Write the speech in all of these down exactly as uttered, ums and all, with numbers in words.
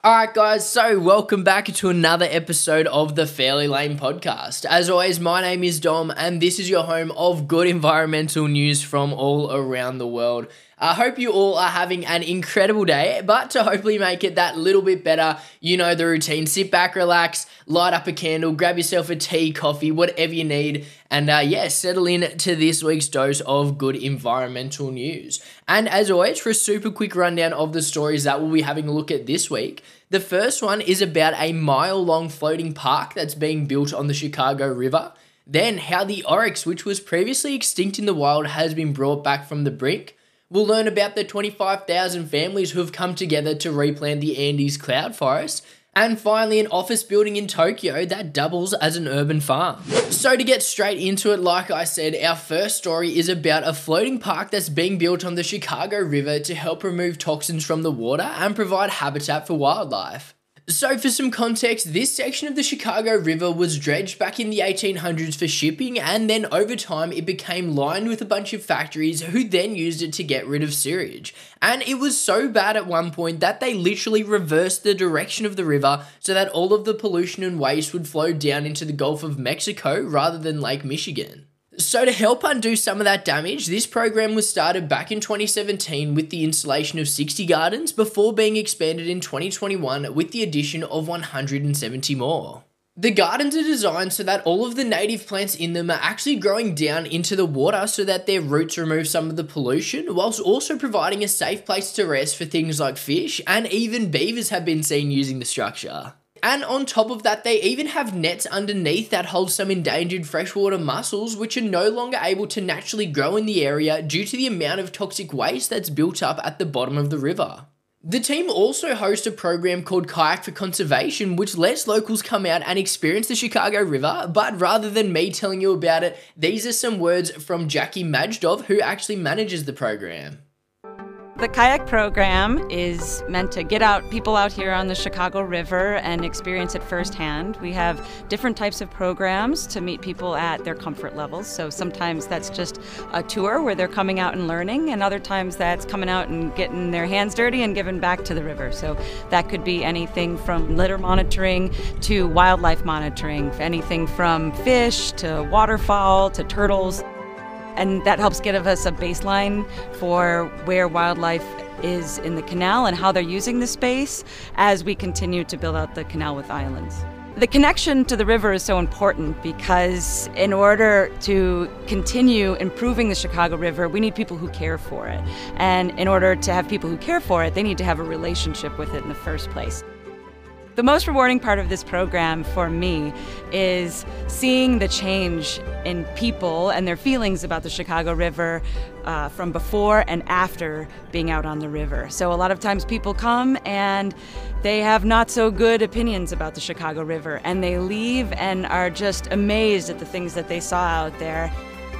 Alright guys, so welcome back to another episode of the Fairly Lame podcast. As always, my name is Dom and this is your home of good environmental news from all around the world. I hope you all are having an incredible day, but to hopefully make it that little bit better, you know the routine. Sit back, relax, light up a candle, grab yourself a tea, coffee, whatever you need, and uh, yeah, settle in to this week's dose of good environmental news. And as always, for a super quick rundown of the stories that we'll be having a look at this week, the first one is about a mile-long floating park that's being built on the Chicago River. Then, how the oryx, which was previously extinct in the wild, has been brought back from the brink. We'll learn about the twenty-five thousand families who have come together to replant the Andes cloud forest. And finally, an office building in Tokyo that doubles as an urban farm. So to get straight into it, like I said, our first story is about a floating park that's being built on the Chicago River to help remove toxins from the water and provide habitat for wildlife. So for some context, this section of the Chicago River was dredged back in the eighteen hundreds for shipping, and then over time it became lined with a bunch of factories who then used it to get rid of sewage. And it was so bad at one point that they literally reversed the direction of the river so that all of the pollution and waste would flow down into the Gulf of Mexico rather than Lake Michigan. So to help undo some of that damage, this program was started back in twenty seventeen with the installation of sixty gardens before being expanded in twenty twenty-one with the addition of one hundred seventy more. The gardens are designed so that all of the native plants in them are actually growing down into the water so that their roots remove some of the pollution, whilst also providing a safe place to rest for things like fish, and even beavers have been seen using the structure. And on top of that, they even have nets underneath that hold some endangered freshwater mussels, which are no longer able to naturally grow in the area due to the amount of toxic waste that's built up at the bottom of the river. The team also hosts a program called Kayak for Conservation, which lets locals come out and experience the Chicago River, but rather than me telling you about it, these are some words from Jackie Majdov, who actually manages the program. The kayak program is meant to get out people out here on the Chicago River and experience it firsthand. We have different types of programs to meet people at their comfort levels. So sometimes that's just a tour where they're coming out and learning, and other times that's coming out and getting their hands dirty and giving back to the river. So that could be anything from litter monitoring to wildlife monitoring, anything from fish to waterfowl to turtles. And that helps give us a baseline for where wildlife is in the canal and how they're using the space as we continue to build out the canal with islands. The connection to the river is so important because in order to continue improving the Chicago River, we need people who care for it. And in order to have people who care for it, they need to have a relationship with it in the first place. The most rewarding part of this program for me is seeing the change in people and their feelings about the Chicago River uh, from before and after being out on the river. So a lot of times people come and they have not so good opinions about the Chicago River, and they leave and are just amazed at the things that they saw out there.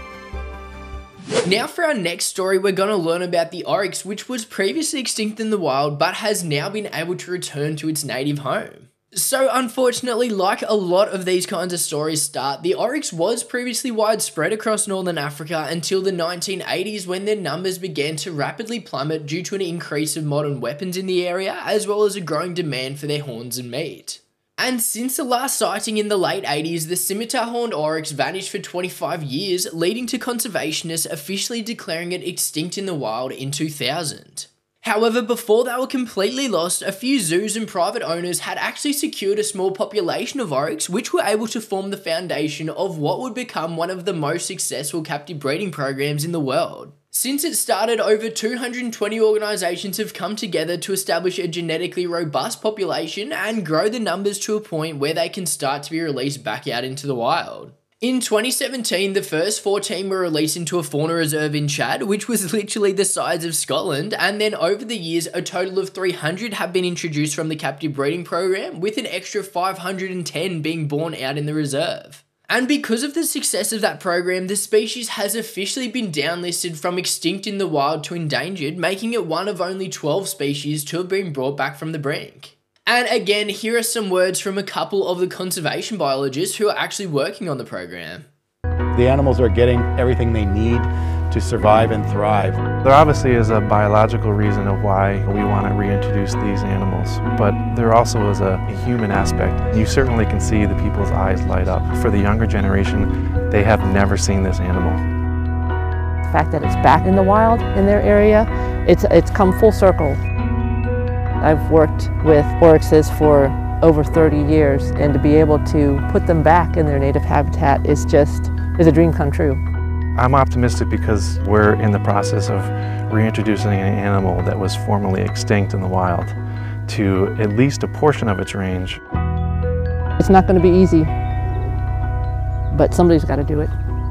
Now for our next story, we're going to learn about the oryx, which was previously extinct in the wild but has now been able to return to its native home. So unfortunately, like a lot of these kinds of stories start, the oryx was previously widespread across northern Africa until the nineteen eighties, when their numbers began to rapidly plummet due to an increase of modern weapons in the area, as well as a growing demand for their horns and meat. And since the last sighting in the late eighties, the scimitar-horned oryx vanished for twenty-five years, leading to conservationists officially declaring it extinct in the wild in two thousand. However, before they were completely lost, a few zoos and private owners had actually secured a small population of oryx, which were able to form the foundation of what would become one of the most successful captive breeding programs in the world. Since it started, over two hundred twenty organisations have come together to establish a genetically robust population and grow the numbers to a point where they can start to be released back out into the wild. In twenty seventeen, the first fourteen were released into a fauna reserve in Chad, which was literally the size of Scotland, and then over the years, a total of three hundred have been introduced from the captive breeding program, with an extra five hundred ten being born out in the reserve. And because of the success of that program, the species has officially been downlisted from extinct in the wild to endangered, making it one of only twelve species to have been brought back from the brink. And again, here are some words from a couple of the conservation biologists who are actually working on the program. The animals are getting everything they need to survive and thrive. There obviously is a biological reason of why we want to reintroduce these animals, but there also is a, a human aspect. You certainly can see the people's eyes light up. For the younger generation, they have never seen this animal. The fact that it's back in the wild in their area, it's, it's come full circle. I've worked with oryxes for over thirty years, and to be able to put them back in their native habitat is just is a dream come true. I'm optimistic because we're in the process of reintroducing an animal that was formerly extinct in the wild to at least a portion of its range. It's not going to be easy, but somebody's got to do it.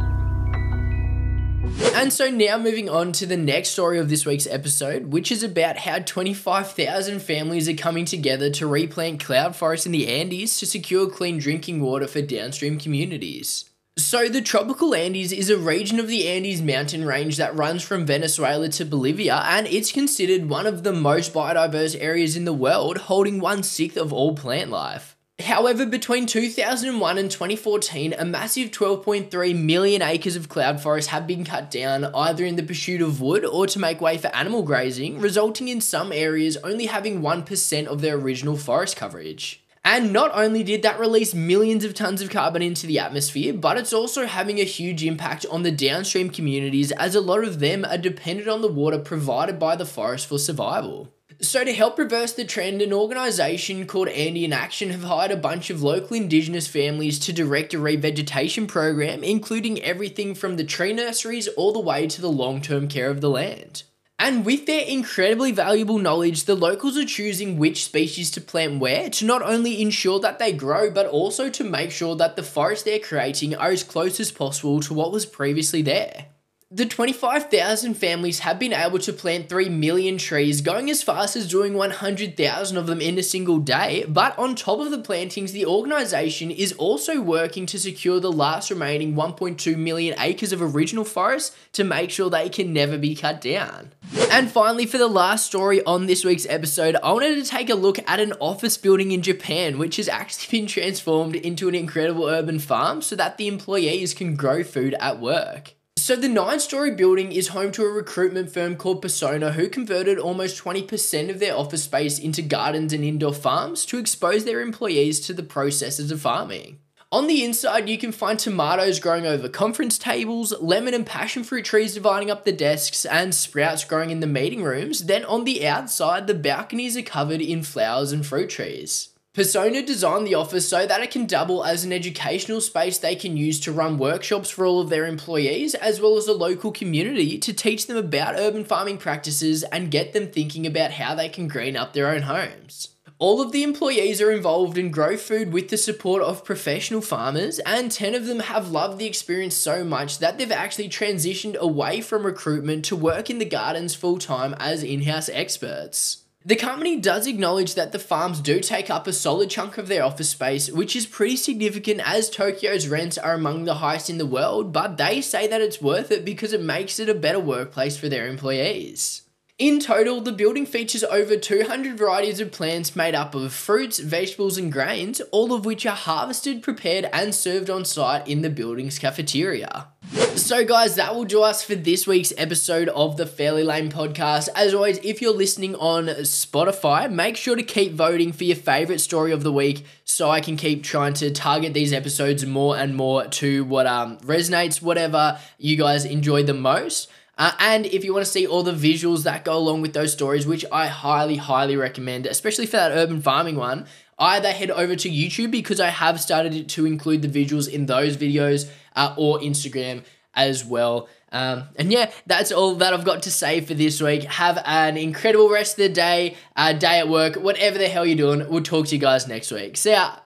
And so now moving on to the next story of this week's episode, which is about how twenty-five thousand families are coming together to replant cloud forests in the Andes to secure clean drinking water for downstream communities. So the tropical Andes is a region of the Andes mountain range that runs from Venezuela to Bolivia, and it's considered one of the most biodiverse areas in the world, holding one-sixth of all plant life. However, between two thousand one and twenty fourteen, a massive twelve point three million acres of cloud forest have been cut down, either in the pursuit of wood or to make way for animal grazing, resulting in some areas only having one percent of their original forest coverage. And not only did that release millions of tons of carbon into the atmosphere, but it's also having a huge impact on the downstream communities, as a lot of them are dependent on the water provided by the forest for survival. So to help reverse the trend, an organisation called Andean Action have hired a bunch of local indigenous families to direct a revegetation program, including everything from the tree nurseries all the way to the long-term care of the land. And with their incredibly valuable knowledge, the locals are choosing which species to plant where to not only ensure that they grow, but also to make sure that the forests they're creating are as close as possible to what was previously there. The twenty-five thousand families have been able to plant three million trees, going as fast as doing one hundred thousand of them in a single day, but on top of the plantings, the organisation is also working to secure the last remaining one point two million acres of original forest to make sure they can never be cut down. And finally, for the last story on this week's episode, I wanted to take a look at an office building in Japan, which has actually been transformed into an incredible urban farm so that the employees can grow food at work. So the nine-story building is home to a recruitment firm called Persona, who converted almost twenty percent of their office space into gardens and indoor farms to expose their employees to the processes of farming. On the inside, you can find tomatoes growing over conference tables, lemon and passion fruit trees dividing up the desks, and sprouts growing in the meeting rooms. Then on the outside, the balconies are covered in flowers and fruit trees. Persona designed the office so that it can double as an educational space they can use to run workshops for all of their employees, as well as a local community to teach them about urban farming practices and get them thinking about how they can green up their own homes. All of the employees are involved and grow food with the support of professional farmers, and ten of them have loved the experience so much that they've actually transitioned away from recruitment to work in the gardens full-time as in-house experts. The company does acknowledge that the farms do take up a solid chunk of their office space, which is pretty significant as Tokyo's rents are among the highest in the world, but they say that it's worth it because it makes it a better workplace for their employees. In total, the building features over two hundred varieties of plants made up of fruits, vegetables and grains, all of which are harvested, prepared and served on site in the building's cafeteria. So guys, that will do us for this week's episode of the Fairly Lame podcast. As always, if you're listening on Spotify, make sure to keep voting for your favourite story of the week so I can keep trying to target these episodes more and more to what um, resonates, whatever you guys enjoy the most. Uh, and if you want to see all the visuals that go along with those stories, which I highly, highly recommend, especially for that urban farming one, either head over to YouTube because I have started to include the visuals in those videos uh, or Instagram as well. Um, and yeah, that's all that I've got to say for this week. Have an incredible rest of the day, uh, day at work, whatever the hell you're doing. We'll talk to you guys next week. See ya.